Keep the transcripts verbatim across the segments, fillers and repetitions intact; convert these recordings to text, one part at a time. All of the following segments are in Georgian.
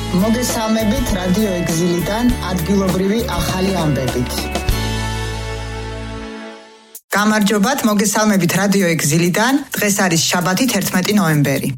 მოგესალმებით რადიო ეგზილიდან ადგილობრივი ახალი ამბებით. გამარჯობათ, მოგესალმებით რადიო ეგზილიდან. დღეს არის შაბათი თერთმეტი ნოემბერი.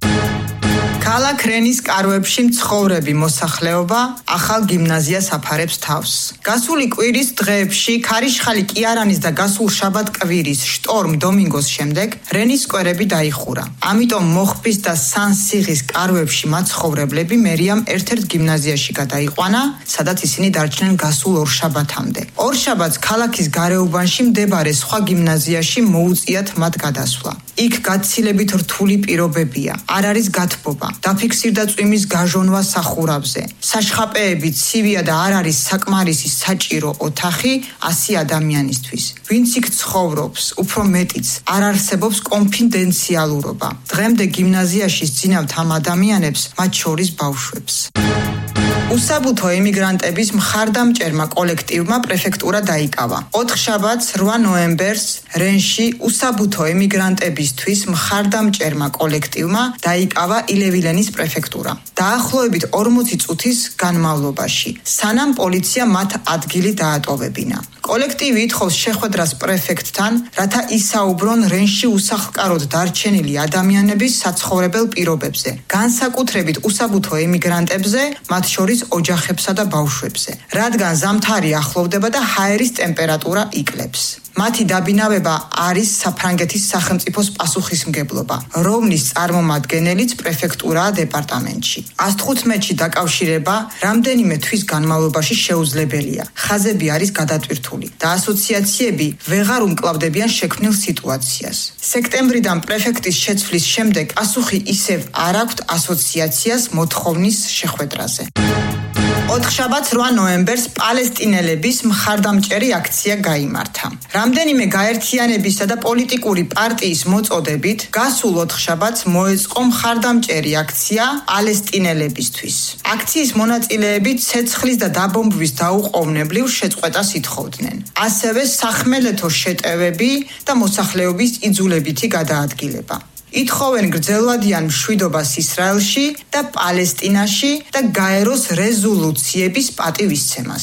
ქალაქ რენის კარვებში მცხოვრები მოსახლეობა ახალ გიმნაზიას აფარებს თავს. გასული კვირის დღეებში ქარიშხალი კიარანის და გასულ შაბათ-კვირის შტორმ დომინგოს შემდეგ რენის სკვერები დაიხურა. ამიტომ მოხბის და სან-სიღის კარვებში მაცხოვრებლები მერიამ ერთ-ერთ გიმნაზიაში გადაიყვანა, სადაც ისინი დარჩნენ გასულ ორ შაბათამდე. ორ შაბათს ქალაქის გარეუბანში მდებარე სხვა გიმნაზიაში მოუწიათ მათ გადასვლა. იქ გაცილებით რთული პირობებია, არ არის გათბობა. დაფიქსირდა წვიმის გაჟონვა სახურავზე. საშხაპეები ცივია და არ არის საკმარისი საჭირო ოთახი ასი ადამიანისთვის. ვინც იქ ცხოვრობს, უფრო მეტიც არ არსებობს კონფიდენციალურობა. დღემდე გიმნაზიაში სძინავთ ამ ადამიანებს, მათ შორის ბავშვებს. უსაბუთო ემიგრანტების მხარდამჭერმა კოლექტივმა პრეფექტურა დაიკავა. ოთხ შაბათს რვა ნოემბერს რენში უსაბუთო ემიგრანტებისთვის მხარდამჭერმა კოლექტივმა დაიკავა ილევილენის პრეფექტურა. დაახლოებით ორმოცი წუთის განმავლობაში, სანამ პოლიცია მათ ადგილი დაატოვებინა. კოლექტივი ითხოვს შეხვედრას პრეფექტთან, რათა ისაუბრონ რენში უსახლკაროდ დარჩენილი ადამიანების საცხოვრებელ პირობებზე, განსაკუთრებით უსაბუთო ემიგრანტებზე, მათ შორის ოჯახებსა და ბავშვებზე, რადგან ზამთარი ახლოვდება და ჰაერის ტემპერატურა იკლებს. მათი დაბინავება არის საფრანგეთის სახელმწიფოს პასუხისმგებლობა, რომლის წარმომადგენელიც პრეფექტურაა დეპარტამენტში. ას თხუთმეტში დაკავშირება რამდენიმე თვის განმავლობაში შეუძლებელია. ხაზები არის გადატვირთული და ასოციაციები ვეღარ უმკლავდებიან შექმნილ სიტუაციას. სექტემბრიდან პრეფექტის შეცვლის შემდეგ პასუხი ისევ არ აქვთ ასოციაციას მოთხოვნის შეხვედრაზე. ოთხ შაბათს რვა ნოემბერს პალესტინელების მხარდამჭერი აქცია გაიმართა. რამდენიმე გაერთიანებისა და პოლიტიკური პარტიის მოწოდებით გასულ ოთხ შაბათს მოეწყო მხარდამჭერი აქცია პალესტინელებისთვის. აქციის მონაწილეები ცეცხლის და დაბომბვის დაუყოვნებლივ შეწყვეტას ითხოვდნენ. ასევე სახმელეთო შეტევები და მოსახლეობის იძულებითი გადაადგილება. ითხოვენ გრძელვადიან მშვიდობას ისრაელში და პალესტინაში და გაეროს რეზოლუციების პატივისცემას.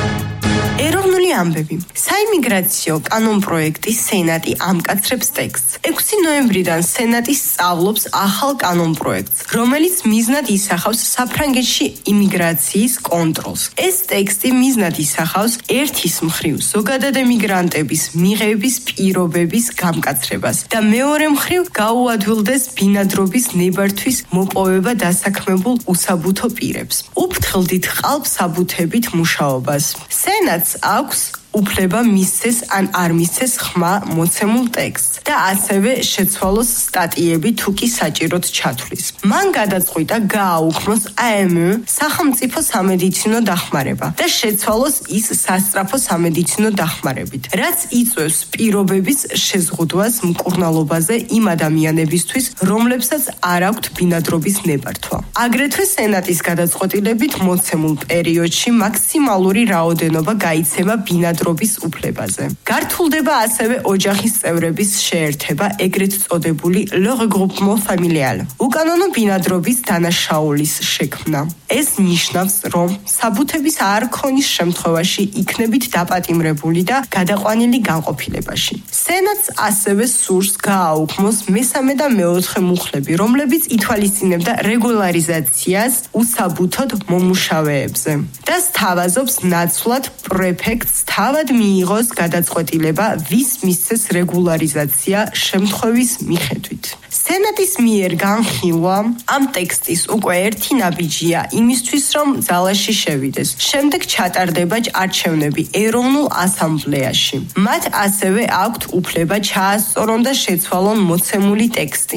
ეროვნული ამბები. საიმიგრაციო კანონპროექტის სენატი ამკაცრებს ტექსტს. ექვსი ნოემბრიდან სენატი სწავლობს ახალ კანონპროექტს, რომელიც მიზნად ისახავს საფრანგეთში იმიგრაციის კონტროლს. ეს ტექსტი მიზნად ისახავს ერთის მხრივ ზოგადად ემიგრანტების მიღების პირობების გამკაცრებას და მეორე მხრივ გაუადვილდეს ბინადრობის ნებართვის მოპოვება დასაქმებულ უსაბუთო პირებს. უფრთხილდით ყალბსაბუთებით მუშაობას. სენატს აქვს უფლება მისცეს ან არ მისცეს ხმა მოცემულ ტექსტს და ასევე შეცვალოს სტატიები თუ კი საჭიროდ ჩათვლის. მან გადაწყვიტა გააუქმოს აემ სახელმწიფო სამედიცინო დახმარება და შეცვალოს ის სასწრაფო სამედიცინო დახმარებით, რაც იწვევს პირობების შეზღუდვას მკურნალობაზე იმ ადამიანებისთვის, რომლებსაც არ აქვთ ბინადრობის ნებართვა. აგრეთვე სენატის გადაწყვეტილებით მოცემულ პერიოდში მაქსიმალური რაოდენობა გაიცემა ბინადრობის უფლებაზე. გართულდება ასევე ოჯახის წევრების შეერთება, ეგრეთ წოდებული le regroupement familial. უკანონო ბინადრობის დანაშაულის შექმნა. ეს ნიშნავს, რომ საბუთების არქონის შემთხვევაში იქნებით დაპატიმრებული და გადაყვანილი განყოფილებაში. სენატს ასევე სურს გააუქმოს მესამე და მეოთხე მუხლები, რომლებიც ითვალისწინებდა რეგულარიზაციას უსაბუთოდ მომუშავეებზე და სთავაზობს ნაცვლად პრეფექტს თავად მიიღოს გადაწყვეტილება, ვის მისცეს რეგულარიზაცია შემთხვევის მიხედვით. სენატის მიერ განხილვა ამ ტექსტის უკვე ერთი ნაბიჯია იმისთვის, რომ ძალაში შევიდეს. შემდეგ ჩატარდება არჩევნები ეროვნულ ასამბლეაში. მათ ასევე აქვთ უფლება ჩაასწორონ და შეცვალონ მოცემული ტექსტი.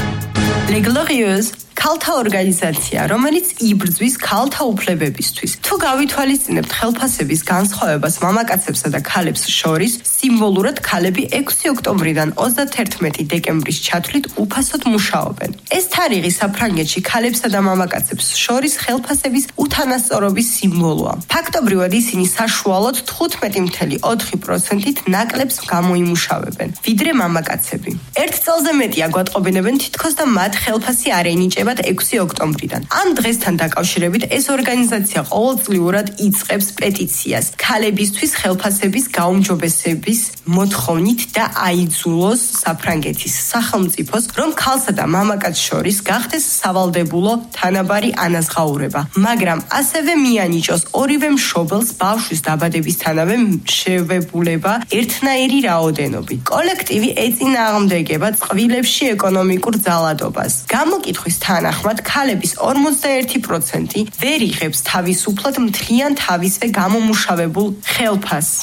Les Glorieuses ქალთა ორგანიზაცია, რომელიც იბრძვის ქალთა უფლებებისთვის. თუ გავითვალისწინებთ ხელფასების განსხვავებას მამაკაცებსა და ქალებს შორის, სიმბოლურად ქალები ექვსი ოქტომბრიდან ოცდათერთმეტი დეკემბრის ჩათვლით უფასოდ მუშაობენ. ეს თარიღი საფრანგეთში ქალებსა და მამაკაცებს შორის ხელფასების უთანასწორობის სიმბოლოა. ფაქტობრივად ისინი საშუალოდ თხუთმეტი ფاصლე ოთხი პროცენტით ნაკლებს გამოიმუშავებენ, ვიდრე მამაკაცები. ერთ წელზე მეტია გვატყობინებენ თითქოს და მათ ხელფასი არ ენიჭება დაიწყებათ ექვსი ოქტომბრიდან. ამ დღესთან დაკავშირებით ეს ორგანიზაცია ყოველწლიურად იწყებს პეტიციას ქალებისთვის ხელფასების გაუმჯობესების მოთხოვნით და აიძულოს საფრანგეთის სახელმწიფოს, რომ ქალსა და მამაკაც შორის გახდეს სავალდებულო თანაბარი ანაზღაურება, მაგრამ ასევე მიანიჭოს ორივე მშობელს ბავშვის დაბადებისთანავე შევებულება ერთნაირი რაოდენობით. კოლექტივი ეწინააღმდეგება წყვილებში ეკონომიკურ ძალადობას. გამოკითხვის თანახმად, ქალების ორმოცდაერთი პროცენტი ვერ იღებს თავისუფლად მთლიან თავისვე გამომუშავებულ ხელფასს.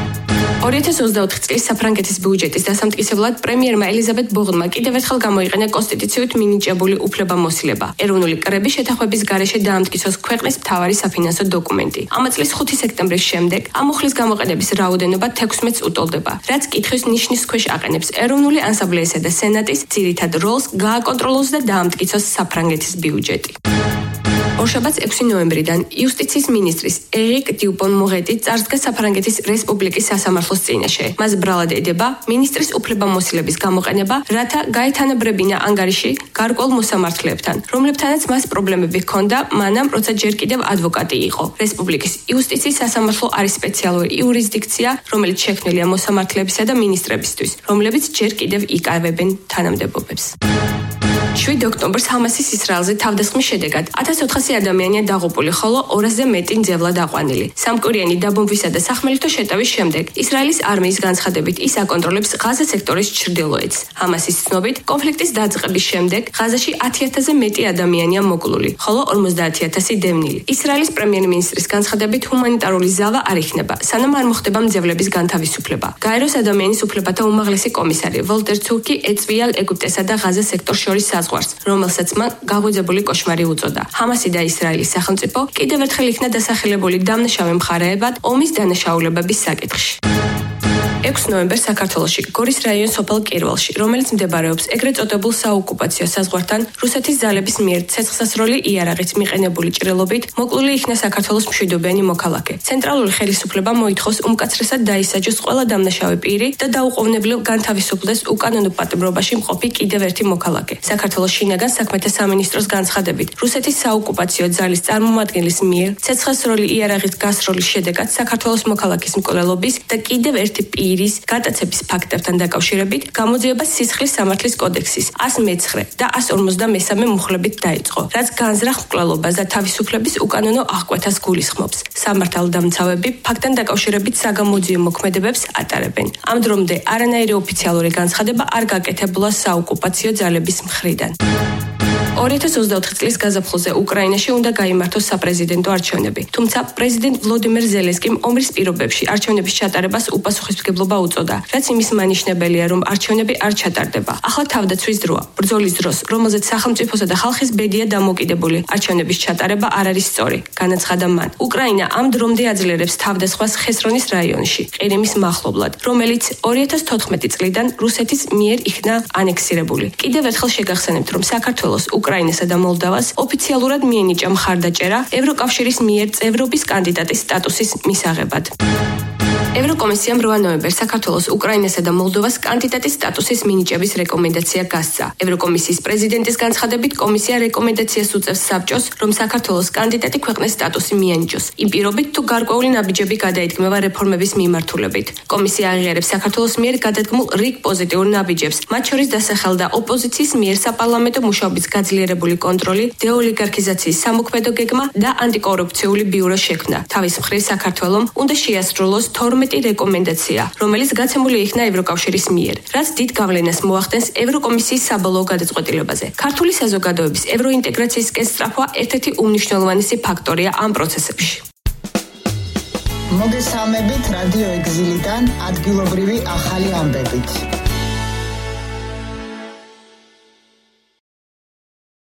ორი ათას ოცდაოთხი წლის საფრანგეთის ბიუჯეტის დასამტკიცებლად პრემიერმა ელიზაბეთ ბორნმა კიდევ ერთხელ გამოიყენა კონსტიტუციით მინიჭებული უფლებამოსილება. ეროვნული კრების შეთანხმების გარეშე დაამტკიცოს ქვეყნის მთავარი საფინანსო დოკუმენტი. ამ წლის ხუთი სექტემბრის შემდეგ ამ მუხლის გამოყენების რაოდენობა თექვსმეტს უტოლდება, რაც კითხვის ნიშნის ქვეშ აყენებს ეროვნული ასამბლეისა და სენატის ძირითად როლს გააკონტროლოს და დაამტკიცოს საფრანგეთის ბიუჯეტი. ორშაბათს ექვსი ნოემბრიდან იუსტიციის მინისტრის ერიკ დიუპონ-მურეტი წარსდგა საფრანგეთის რესპუბლიკის სასამართლოს წინაშე. მას ბრალად ედება მინისტრის უფლებამოსილების გამოყენება, რათა გაეთანაბრებინა ანგარიში გარკვეულ მოსამართლეებთან, რომლებთანაც მას პრობლემები ჰქონდა მანამ, როცა ჯერ კიდევ ადვოკატი იყო. რესპუბლიკის იუსტიციის სასამართლო არის სპეციალური იურისდიქცია, რომელიც შექმნილია მოსამართლეებისა და მინისტრებისთვის, რომლებიც ჯერ კიდევ იკავებენ თანამდებობებს. შვიდი ოქტომბერს ჰამასის ისრაელზე თავდასხმის შედეგად ათას ოთხასი ადამიანია დაღუპული, ხოლო ორასზე მეტი მძევლად აყვანილი. სამკვირიანი დაბომბვისა და სახმელეთო შეტევის შემდეგ ისრაელის არმიის განცხადებით ის აკონტროლებს ღაზა სექტორის ჩრდილოეთს. ჰამასის ცნობით, კონფლიქტის დაწყების შემდეგ ღაზაში ათი ათასზე მეტი ადამიანია მოკლული, ხოლო ორმოცდაათი ათასი დევნილი. ისრაელის პრემიერ-მინისტრის განცხადებით ჰუმანიტარული ზავა არ იქნება, სანამ არ მოხდება მძევლების განთავისუფლება. გაეროს ადამიანის უფლებათა უმაღლესი კომისარი ვოლტერ თურკი ეწვია ეგვიპტესა და ღაზა სექტორს შორის საზღვარს, რომელსაც მან გაღვიძებული კოშმარი უწოდა. ჰამასი და ისრაელის სახელმწიფო კიდევ ერთხელ იქნა დასახელებული დამნაშავე მხარეებად ომის დანაშაულებების საკითხში. ექვსი ნოემბერს საქართველოში გორის რაიონის სოფელ კირვალში, რომელიც მდებარეობს ეგრეთ წოდებულ საოკუპაციო საზღვართან, რუსეთის ძალების მიერ ცეცხლსასროლი იარაღით მიყენებული ჭრილობით მოკლული იქნა საქართველოს მშვიდობიანი მოქალაქე. ცენტრალური ხელისუფლება მოითხოვს უმკაცრესად დაისაჯოს ყველა დამნაშავე პირი და დაუყოვნებლივ განთავისუფლდეს უკანონო პატიმრობაში მყოფი კიდევ ერთი მოქალაქე. საქართველოს შინაგან საქმეთა სამინისტროს განცხადებით, რუსეთის საოკუპაციო ძალის წარმომადგენლის მიერ ცეცხლსასროლი იარაღით გასროლის შედეგად საქართველოს მოქალაქის მკვლელობის და კიდევ ერთი პირის გატაცების ფაქტებთან დაკავშირებით გამოძიება სისხლის სამართლის კოდექსის εκατს მეცხრე და εκατს ორმოცდამესამე მუხლებით დაიწყო, რაც განზრახ მკვლელობას და თავისუფლების უკანონო აღკვეთას გულისხმობს. სამართალდამცავები ფაქტთან დაკავშირებით საგამოძიო მოქმედებებს ატარებენ. ამ დრომდე არანაირი ოფიციალური განცხადება არ გაკეთებულა საოკუპაციო ძალების მხრიდან. ორი ათას ოცდაოთხი წლის გაზაფხულზე უკრაინაში უნდა გაიმართოს საპრეზიდენტო არჩევნები, თუმცა პრეზიდენტ ვლოდიმერ ზელენსკიმ ომრის პირობებში არჩევნების ჩატარებას უპასუხისმგებლობა უწოდა, რაც იმის მანიშნებელია, რომ არჩევნები არ ჩატარდება. ახლა თავდაცვის დროა. ბრძოლის დროს, რომელზეც სახელმწიფოსა და ხალხის ბედია დამოკიდებული, არჩევნების ჩატარება არ არის სწორი, განაცხადა მან. უკრაინა ამ დრომდე აძლიერებს თავდასხმას ხესრონის რაიონში, ყირიმის მახლობლად, რომელიც ორი ათას თოთხმეტი წლიდან რუსეთის მიერ იქნა ანექსირებული. კიდევ ერთხელ შეგახსენებთ, რომ საქართველოს უკრაინასა და მოლდავას ოფიციალურად მიენიჭა მხარდაჭერა ევროკავშირის მიერ წევრობის კანდიდატის სტატუსის მისაღებად. ევროკომისიამ რვა ნოემბერს საქართველოს, უკრაინასა და მოლდოვას კანდიდატის სტატუსის მინიჭების რეკომენდაცია გასცა. ევროკომისიის პრეზიდენტის განცხადებით, კომისია რეკომენდაციას უწევს საბჭოს, რომ საქართველოს კანდიდატი ქვეყნის სტატუსი მიანიჭოს, იმ პირობით თუ გარკვეული ნაბიჯები გადაიდგმება რეფორმების მიმართულებით. კომისია აღიარებს საქართველოს მიერ გადადგმულ რიგ პოზიტიურ ნაბიჯებს, მათ შორის დასახელდა ოპოზიციის მიერ საპარლამენტო მუშაობის გაძლიერებული კონტროლი, დეოლიგარქიზაციის სამოქმედო გეგმა და ანტიკორუფციული ბიუროს შექმნა. თავის მხრივ საქართველომ უნდა შეასრულოს თორმეტი რეკომენდაცია, რომელიც გაცემული იქნა ევროკავშირის მიერ, რაც დიდ გავლენას მოახდენს ევროკომისიის საბოლოო გადაწყვეტილებაზე. ქართული საზოგადოების ევროინტეგრაციისკენ სწრაფვა ერთ-ერთი უმნიშვნელოვანესი ფაქტორია ამ პროცესებში. მოგესალმებით რადიო ეგზილიდან ადგილობრივი ახალი ამბებით.